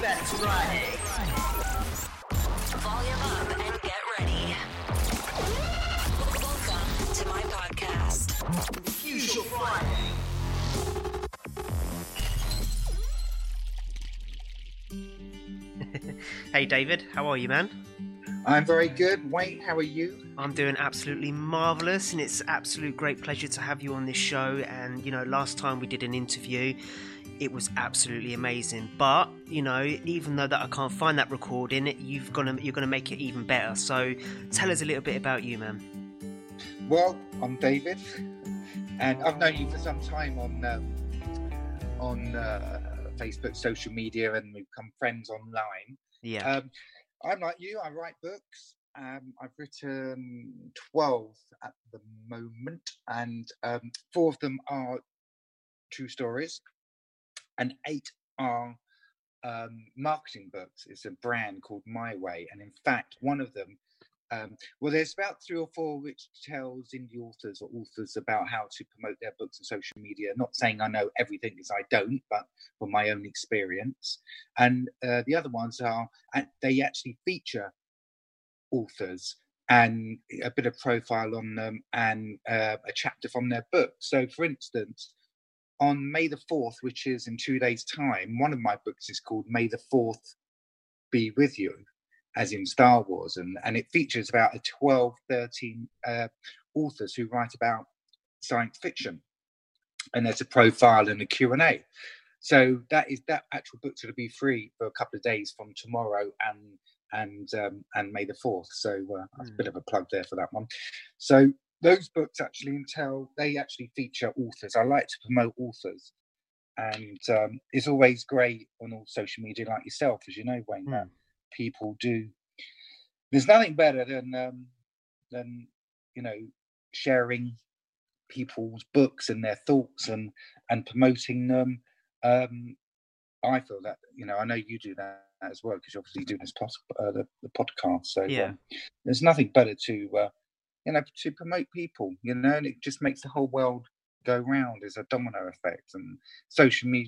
best Friday. Volume up and get ready. Welcome to my podcast. Fuse your Friday. Hey David, how are you, man? I'm very good. Wayne, how are you? I'm doing absolutely marvellous, and it's absolute great pleasure to have you on this show. And you know, last time we did an interview, it was absolutely amazing. But you know, even though that I can't find that recording, you're gonna make it even better. So tell us a little bit about you, man. Well, I'm David, and I've known you for some time on Facebook, social media, and we've become friends online. Yeah. I'm like you. I write books. I've written 12 at the moment, and 4 of them are true stories, and 8 are marketing books. It's a brand called My Way, and in fact, one of them, well, there's about 3 or 4 which tells indie authors or authors about how to promote their books on social media. Not saying I know everything, because I don't, but from my own experience. And the other ones are, they actually feature authors and a bit of profile on them, and a chapter from their book. So, for instance, on May the 4th, which is in 2 days' time, one of my books is called May the 4th Be With You, as in Star Wars, and it features about 13 authors who write about science fiction, and there's a profile and a Q&A. So that actual book's going to be free for a couple of days from tomorrow and May the 4th. So that's a bit of a plug there for that one. So those books actually feature authors. I like to promote authors, and it's always great on all social media, like yourself, as you know, Wayne. That people do. There's nothing better than you know, sharing people's books and their thoughts and promoting them. I feel that, you know, I know you do that as well, because you're obviously doing this the podcast. So Yeah. There's nothing better to you know, to promote people, you know, and it just makes the whole world go round. There's a domino effect, and social media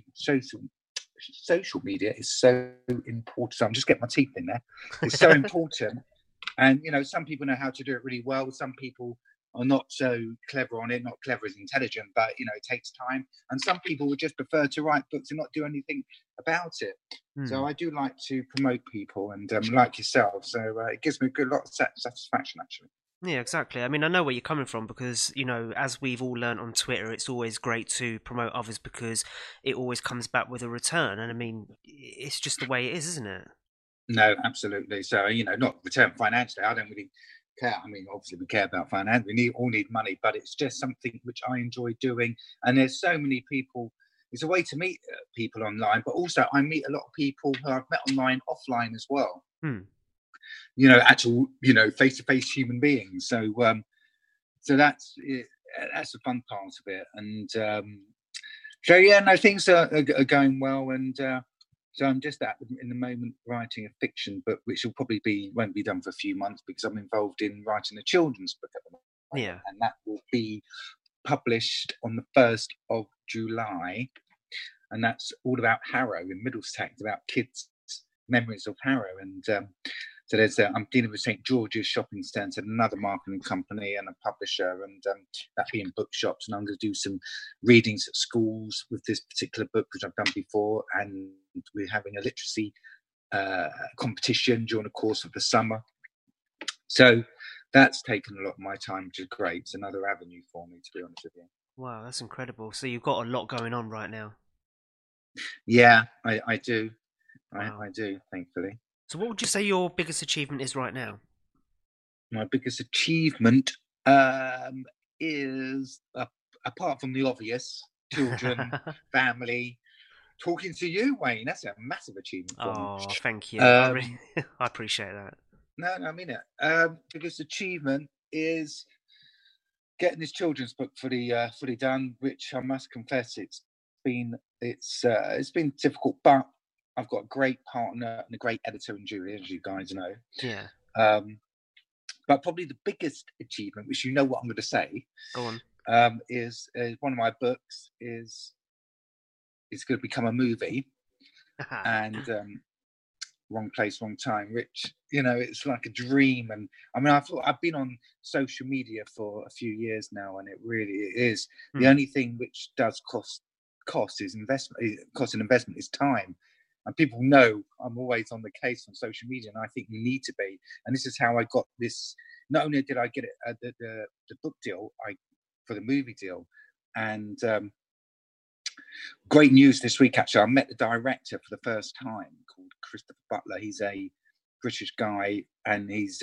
is so important. So I'm just getting my teeth in there. It's so important. And, you know, some people know how to do it really well. Some people are not so clever on it, not clever as intelligent, but, you know, it takes time. And some people would just prefer to write books and not do anything about it. So I do like to promote people, and like yourself. So it gives me a lot of satisfaction, actually. Yeah, exactly. I mean, I know where you're coming from, because, you know, as we've all learned on Twitter, it's always great to promote others, because it always comes back with a return. And I mean, it's just the way it is, isn't it? No, absolutely. So, you know, not return financially. I don't really care. I mean, obviously we care about finance. We all need money, but it's just something which I enjoy doing. And there's so many people. It's a way to meet people online, but also I meet a lot of people who I've met online, offline as well. You know, actual, you know, face-to-face human beings. So, so that's it. That's the fun part of it. And so, yeah, no, things are going well. And so I'm just in the moment writing a fiction book, which won't be done for a few months, because I'm involved in writing a children's book at the moment. Yeah. And that will be published on the 1st of July. And that's all about Harrow in Middlesex, about kids' memories of Harrow. And so I'm dealing with St George's Shopping Centre, another marketing company and a publisher, and that being bookshops. And I'm going to do some readings at schools with this particular book, which I've done before. And we're having a literacy competition during the course of the summer. So that's taken a lot of my time, which is great. It's another avenue for me, to be honest with you. Wow, that's incredible. So you've got a lot going on right now. Yeah, I do. Wow. I do, thankfully. So what would you say your biggest achievement is right now? My biggest achievement is, apart from the obvious, children, family, talking to you, Wayne. That's a massive achievement for me. Oh, thank you. I appreciate that. No, I mean it. Biggest achievement is getting this children's book fully done, which I must confess it's been difficult, but I've got a great partner and a great editor in Julie, as you guys know. Yeah. But probably the biggest achievement, which you know what I'm going to say, Go on. is one of my books is going to become a movie, and wrong place, wrong time, which, you know, it's like a dream. And I mean, I've been on social media for a few years now, and it really is. The only thing which does cost is investment. Cost and investment is time. And people know I'm always on the case on social media, and I think you need to be. And this is how I got this. Not only did I get it, the book deal, for the movie deal, and great news this week. Actually, I met the director for the first time, called Christopher Butler. He's a British guy, and he's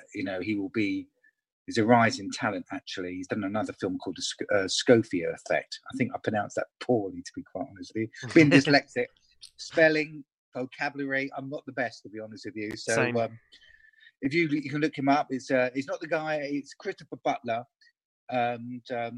he's a rising talent. Actually, he's done another film called The Scofield Effect. I think I pronounced that poorly, to be quite honest with you. Being dyslexic. Spelling, vocabulary, I'm not the best, to be honest with you. So if you can look him up, it's not the guy, it's Christopher Butler. And as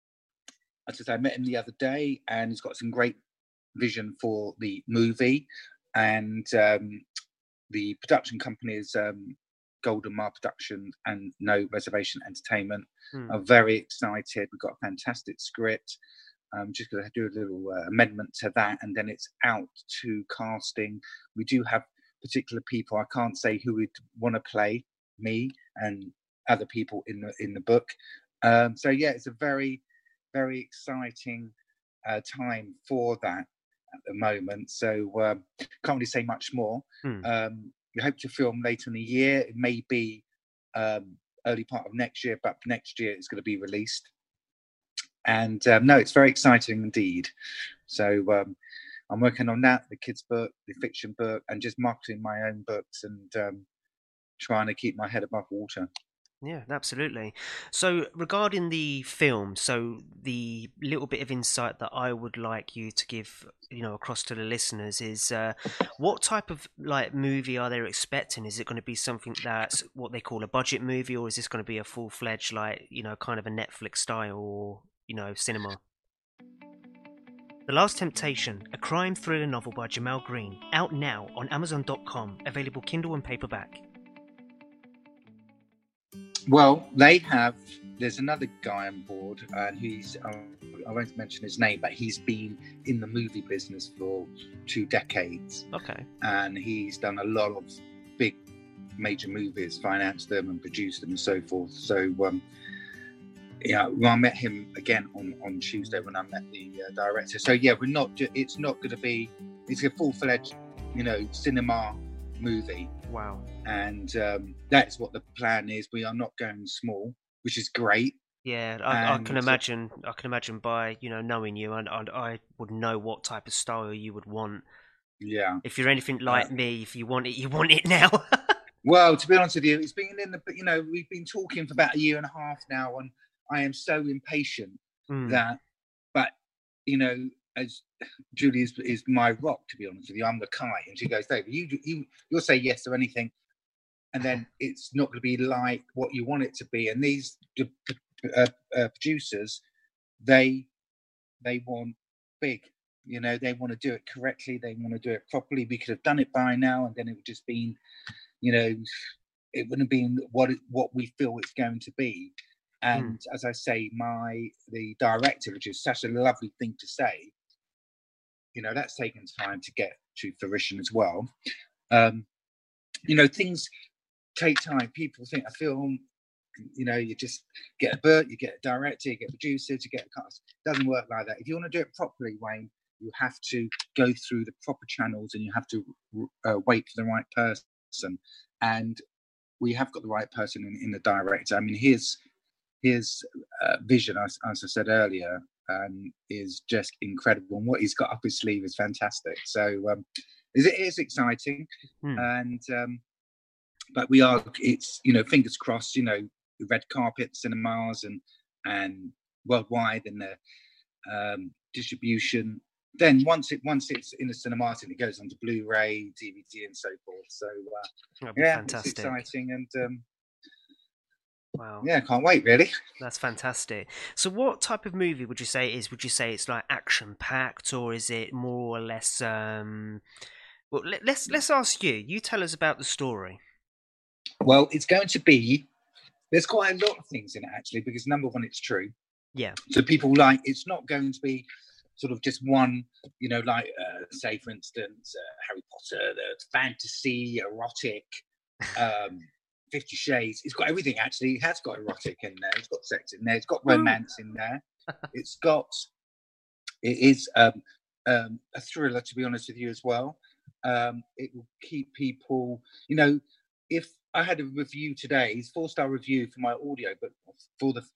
I said, I met him the other day, and he's got some great vision for the movie. And the production company is Golden Mile Productions and No Reservation Entertainment. Are very excited. We've got a fantastic script. Just going to do a little amendment to that, and then it's out to casting. We do have particular people. I can't say who would want to play me and other people in the book. So yeah, it's a very, very exciting time for that at the moment. So can't really say much more. We hope to film later in the year. It may be early part of next year, but next year it's going to be released. And no, it's very exciting indeed. So I'm working on that, the kids' book, the fiction book, and just marketing my own books and trying to keep my head above water. Yeah, absolutely. So regarding the film, so the little bit of insight that I would like you to give, across to the listeners is what type of movie are they expecting? Is it going to be something that's what they call a budget movie, or is this going to be a full-fledged, kind of a Netflix style, or cinema? The Last Temptation, a crime thriller novel by Jamal Green, out now on Amazon.com, available Kindle and paperback. Well, there's another guy on board, and I won't mention his name, but he's been in the movie business for 2 decades. Okay. And he's done a lot of big, major movies, financed them and produced them and so forth. So, I met him again on Tuesday when I met the director. So yeah, it's not going to be, it's a full-fledged, cinema movie. Wow. And that is what the plan is. We are not going small, which is great. Yeah, I can imagine. I can imagine by knowing you, and I would know what type of style you would want. Yeah. If you're anything like me, if you want it, you want it now. Well, to be honest with you, it's been we've been talking for about 1.5 years now, and I am so impatient that, but as Julie is my rock, to be honest with you, I'm the kite, and she goes, David, you'll say yes to anything, and then it's not going to be like what you want it to be. And these producers, they want big, they want to do it correctly, they want to do it properly. We could have done it by now, and then it would just been, it wouldn't have been what we feel it's going to be. And as I say, the director, which is such a lovely thing to say, that's taken time to get to fruition as well. Things take time. People think a film, you just get a book, you get a director, you get producers, you get a cast. It doesn't work like that. If you want to do it properly, Wayne, you have to go through the proper channels, and you have to wait for the right person. And we have got the right person in the director. I mean, his vision, as I said earlier, is just incredible, and what he's got up his sleeve is fantastic. So it is exciting, and but it's fingers crossed, the red carpet cinemas and worldwide, and the distribution. Then once it's in the cinemas, and it goes on to Blu-ray, DVD, and so forth. So yeah, fantastic. It's exciting, and wow. Yeah, can't wait, really. That's fantastic. So what type of movie would you say it is? Would you say it's like action-packed, or is it more or less... Well, let's ask you. You tell us about the story. Well, it's going to be... There's quite a lot of things in it, actually, because number one, it's true. Yeah. So people it's not going to be sort of just one, like say for instance, Harry Potter, the fantasy, erotic, 50 Shades. It's got everything. Actually, it has got erotic in there. It's got sex in there. It's got romance in there. It is a thriller, to be honest with you, as well. It will keep people, if I had a review today, it's 4-star review for my audio, but for the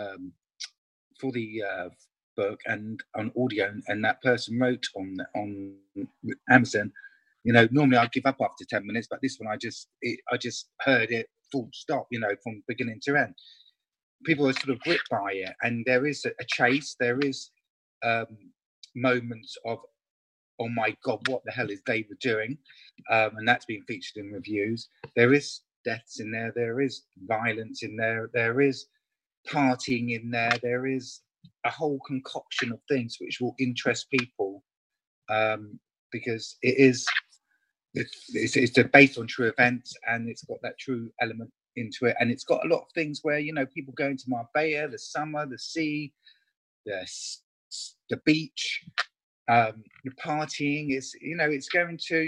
book and on audio, and that person wrote on Amazon, normally I'd give up after 10 minutes, but this one I just heard it full stop, from beginning to end. People are sort of gripped by it, and there is a chase. There is moments of, oh my God, what the hell is David doing? And that's been featured in reviews. There is deaths in there. There is violence in there. There is partying in there. There is a whole concoction of things which will interest people, because it's based on true events, and it's got that true element into it. And it's got a lot of things where, people going to Marbella, the summer, the sea, the beach, the partying is, it's going to,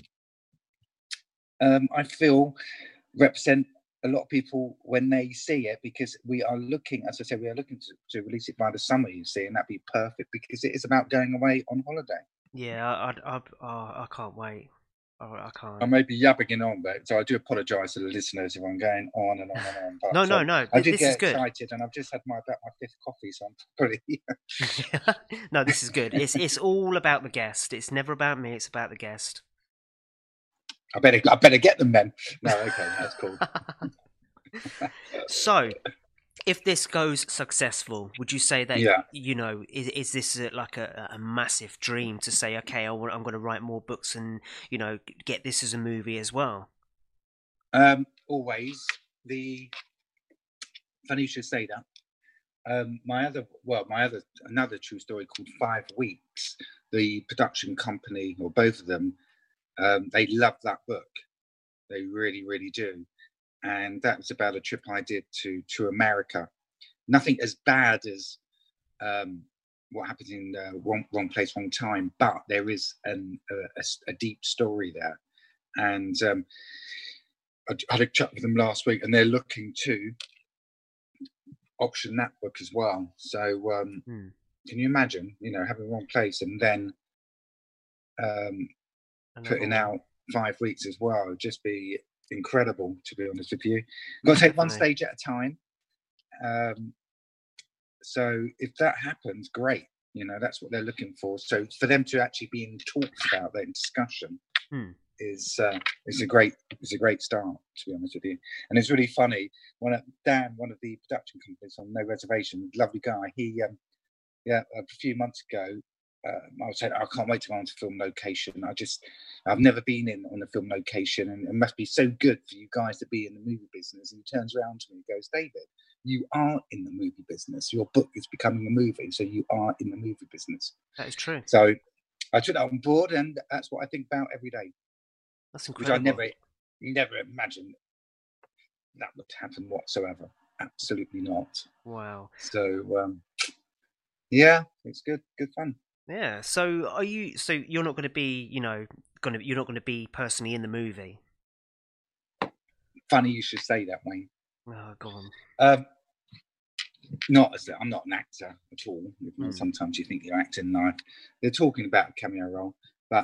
I feel, represent a lot of people when they see it, because we are looking, as I said, to release it by the summer, you see, and that'd be perfect, because it is about going away on holiday. Yeah, I can't wait. I can't. I may be yapping on, but so I do apologise to the listeners if I'm going on and on and on. But, No. I did this get is good. excited, and I've just had about my 5th coffee, so I'm pretty. No, this is good. It's all about the guest. It's never about me. It's about the guest. I better get them then. No, okay, that's cool. So, if this goes successful, would you say that, Yeah. is this like a massive dream to say, okay, I'm going to write more books and, get this as a movie as well? Always. Funny you should say that. Another true story called 5 Weeks. The production company, or both of them, they love that book. They really, really do. And that was about a trip I did to America. Nothing as bad as what happened in Wrong Place, Wrong Time, but there is a deep story there. And I had a chat with them last week, and they're looking to option that book as well. So can you imagine, having Wrong Place and then putting out 5 Weeks as well? It'd just be incredible, to be honest with you. You've got to take one stage at a time. So if that happens, great. That's what they're looking for. So for them to actually be in talks about that, in discussion, is a great start, to be honest with you. And it's really funny. Dan, one of the production companies on No Reservation, lovely guy, he a few months ago, I was saying, I can't wait to go on to film location. I've never been on a film location, and it must be so good for you guys to be in the movie business. And he turns around to me and goes, David, you are in the movie business. Your book is becoming a movie, so you are in the movie business. That is true. So I took that on board, and that's what I think about every day. That's incredible. Which I never imagined that would happen whatsoever. Absolutely not. Wow. So yeah, it's good fun. Yeah. So are you? So you're not going to be, you're not going to be personally in the movie. Funny you should say that, Wayne. Oh, go on. I'm not an actor at all. Sometimes you think you're acting live. They're talking about a cameo role, but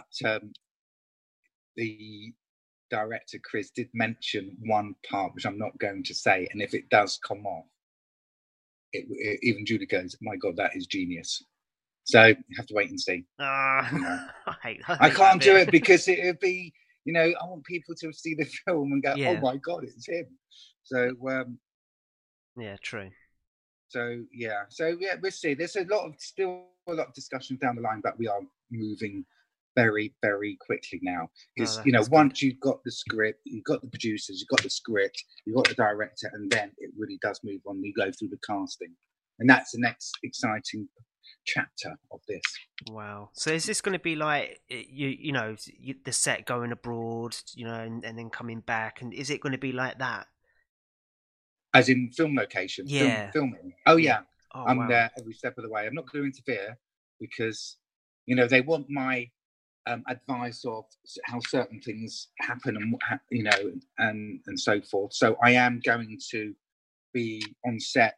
the director Chris did mention one part which I'm not going to say, and if it does come off, even Julie goes, "My God, that is genius." So you have to wait and see. I can't do it because it would be, I want people to see the film and go, "Oh my God, it's him." So yeah, true. So we'll see. There's still a lot of discussion down the line, but we are moving very, very quickly now. Because once you've got the script, you've got the producers, you've got the script, you've got the director, and then it really does move on. You go through the casting, and that's the next exciting chapter of this. Wow. So is this going to be like the set going abroad, and then coming back, and is it going to be like that? As in film location, yeah, filming. Oh yeah, Oh, I'm wow. there every step of the way. I'm not going to interfere, because, you know, they want my advice of how certain things happen and you know, and so forth. So I am going to be on set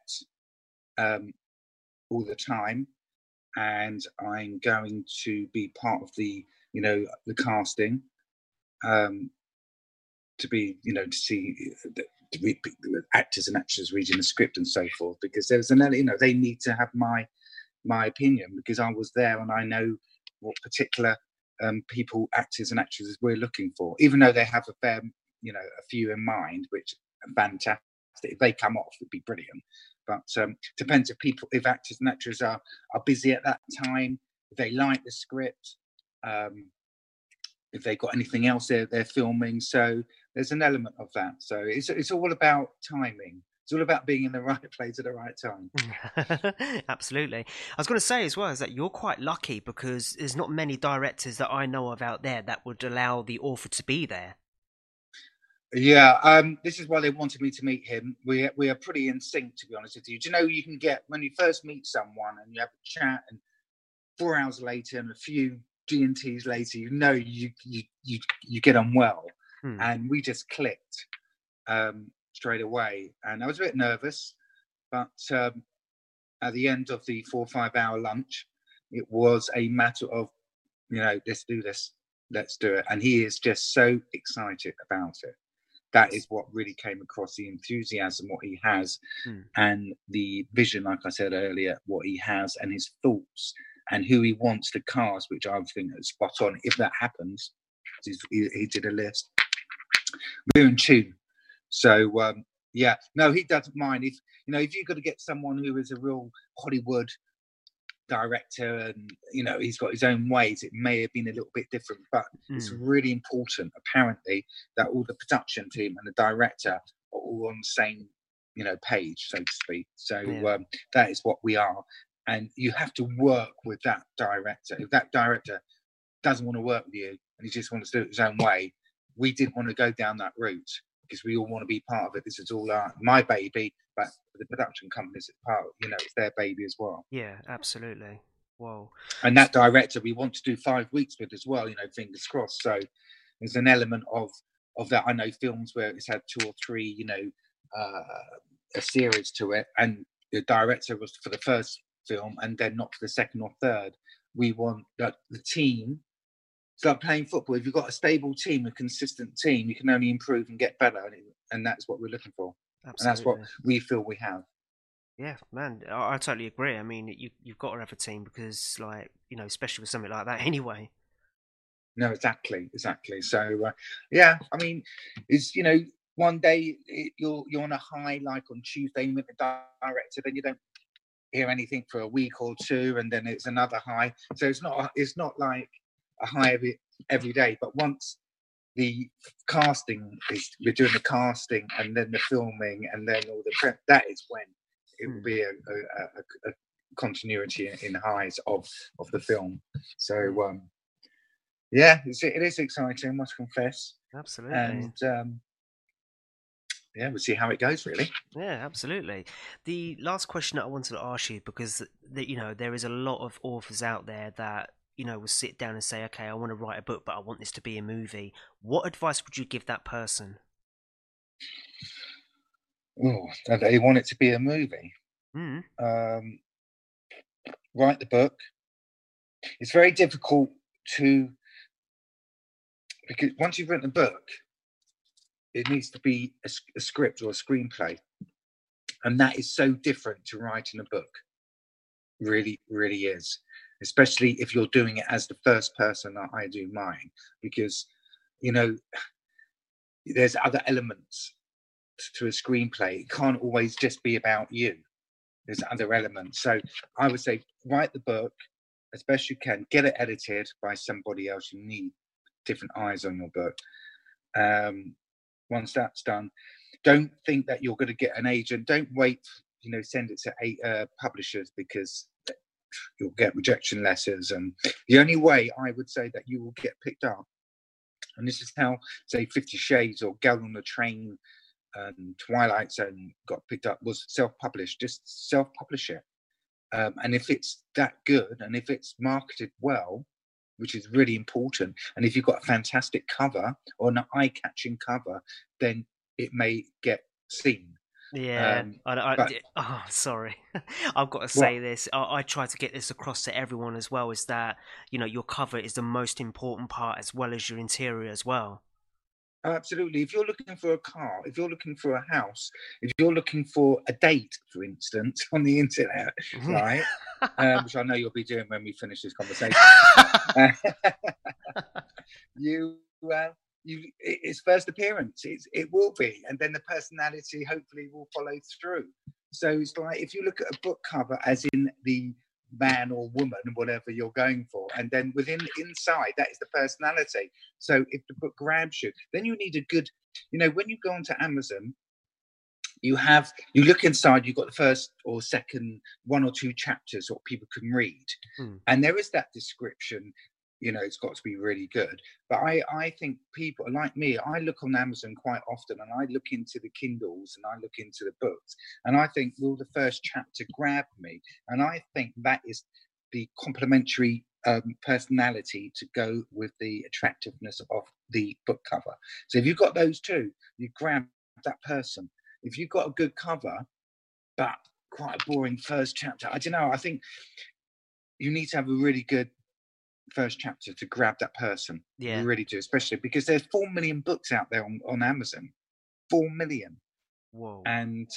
all the time, and I'm going to be part of the, you know, the casting, to be, you know, to see the actors and actresses reading the script and so forth, because there's an, you know, they need to have my opinion, because I was there and I know what particular people, actors and actresses we're looking for, even though they have a fair, you know, a few in mind, which are fantastic. If they come off, it'd be brilliant. But depends if people, if actors and actresses are busy at that time, if they like the script, if they've got anything else they're filming. So there's an element of that. So it's all about timing. It's all about being in the right place at the right time. Absolutely. I was going to say as well is that you're quite lucky, because there's not many directors that I know of out there that would allow the author to be there. Yeah, this is why they wanted me to meet him. We are pretty in sync, to be honest with you. Do you know, you can get, when you first meet someone and you have a chat, and 4 hours later and a few G&Ts later, you know, you get on well. And we just clicked straight away. And I was a bit nervous, but at the end of the 4 or 5 hour lunch, it was a matter of, you know, let's do this, let's do it. And he is just so excited about it. That is what really came across, the enthusiasm, what he has, and the vision, like I said earlier, what he has, and his thoughts, and who he wants to cast, which I think is spot on. If that happens, he did a list. We're in tune. So yeah, no, he doesn't mind. If, you know, if you've got to get someone who is a real Hollywood director, and, you know, he's got his own ways, it may have been a little bit different, but it's really important, apparently, that all the production team and the director are all on the same, you know, page, so to speak. So that is what we are. And you have to work with that director. If that director doesn't want to work with you and he just wants to do it his own way, we didn't want to go down that route, because we all want to be part of it. This is all my baby, but the production companies, it's part of, you know, it's their baby as well. Yeah, absolutely. Whoa. And that director we want to do 5 weeks with as well, you know, fingers crossed. So there's an element of that. I know films where it's had 2 or 3, you know, a series to it, and the director was for the first film and then not for the second or third. We want that the team, it's like playing football. If you've got a stable team, a consistent team, you can only improve and get better, and that's what we're looking for. Absolutely. And that's what we feel we have. Yeah, man, I totally agree. I mean, you've got to have a team, because, like, you know, especially with something like that anyway. No, exactly. So yeah, I mean, it's, you know, one day you're on a high, like on Tuesday with the director, then you don't hear anything for a week or two, and then it's another high. So it's not like a high every day. But once the casting we're doing the casting, and then the filming, and then all the prep, that is when it will be a continuity in highs of the film. So yeah, it is exciting, I must confess. Absolutely. And yeah, we'll see how it goes, really. Yeah, absolutely. The last question that I wanted to ask you, because you know, there is a lot of authors out there that, you know, will sit down and say, okay, I want to write a book, but I want this to be a movie. What advice would you give that person? Oh, they want it to be a movie. Write the book. It's very difficult because once you've written a book, it needs to be a script or a screenplay, and that is so different to writing a book. Really, really is. Especially if you're doing it as the first person that I do mine, because, you know, there's other elements to a screenplay. It can't always just be about you. There's other elements. So I would say write the book as best you can. Get it edited by somebody else. You need different eyes on your book. Once that's done, don't think that you're going to get an agent. Don't wait, you know, send it to 8 publishers, because you'll get rejection letters. And the only way I would say that you will get picked up, and this is how, say, 50 Shades or Girl on the Train and Twilight Zone got picked up, was self-published. Just self-publish it. And if it's that good, and if it's marketed well, which is really important, and if you've got a fantastic cover or an eye-catching cover, then it may get seen. Yeah, But sorry. I've got to say this. I try to get this across to everyone as well, is that, your cover is the most important part as well as your interior as well. absolutely, if you're looking for a car, if you're looking for a house, if you're looking for a date, for instance, on the internet, right, which I know you'll be doing when we finish this conversation, it's first appearance. It will be, and then the personality hopefully will follow through. So it's like, if you look at a book cover as in the man or woman, whatever you're going for, and then inside that is the personality. So if the book grabs you, then you need a good, when you go onto Amazon, you look inside, you've got the first or second 1 or 2 chapters what people can read, and there is that description. It's got to be really good. But I think people like me, I look on Amazon quite often, and I look into the Kindles and I look into the books, and I think, will the first chapter grab me? And I think that is the complementary personality to go with the attractiveness of the book cover. So if you've got those two, you grab that person. If you've got a good cover, but quite a boring first chapter, I don't know. I think you need to have a really good first chapter to grab that person. You really do, especially because there's 4 million books out there on Amazon. 4 million. Whoa. And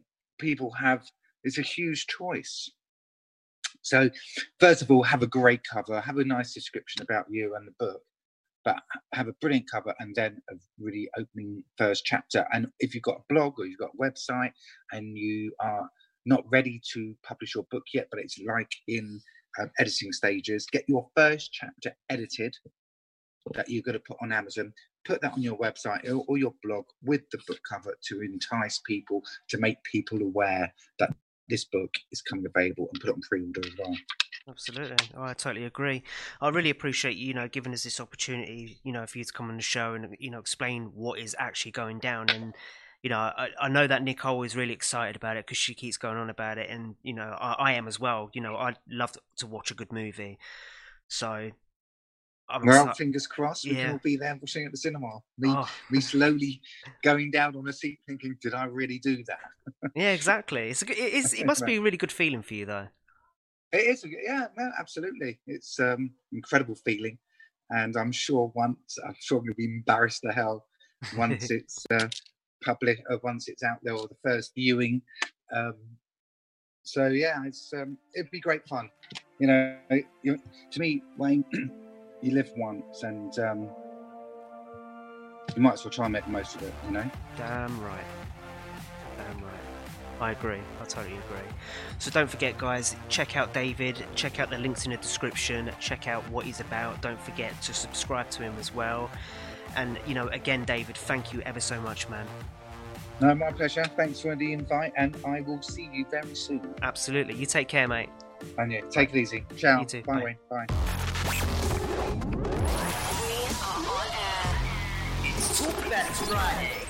it's a huge choice. So first of all, have a great cover, have a nice description about you and the book, but have a brilliant cover, and then a really opening first chapter. And if you've got a blog or you've got a website and you are not ready to publish your book yet, but it's like in editing stages, get your first chapter edited that you're going to put on Amazon, put that on your website or your blog with the book cover to entice people, to make people aware that this book is coming available, and put it on pre-order as well. Absolutely. I totally agree. I really appreciate you, giving us this opportunity, for you to come on the show and, explain what is actually going down. And, I know that Nicole is really excited about it because she keeps going on about it. And, I am as well. I love to watch a good movie. So, fingers crossed, we can all be there watching at the cinema. Me slowly going down on a seat thinking, did I really do that? Yeah, exactly. It must be a really good feeling for you, though. It is, yeah, no, absolutely. It's incredible feeling, and I'm sure I'm going to be embarrassed to hell once it's public, once it's out there, or the first viewing. So yeah, it'd be great fun. To me, Wayne, you live once, and you might as well try and make the most of it. Damn right. I agree. I totally agree. So don't forget, guys, check out David. Check out the links in the description. Check out what he's about. Don't forget to subscribe to him as well. And, again, David, thank you ever so much, man. No, my pleasure. Thanks for the invite, and I will see you very soon. Absolutely. You take care, mate. And yeah, take it easy. Ciao. You too. Bye, Wayne. Bye. We are on air. It's Talk That's Friday.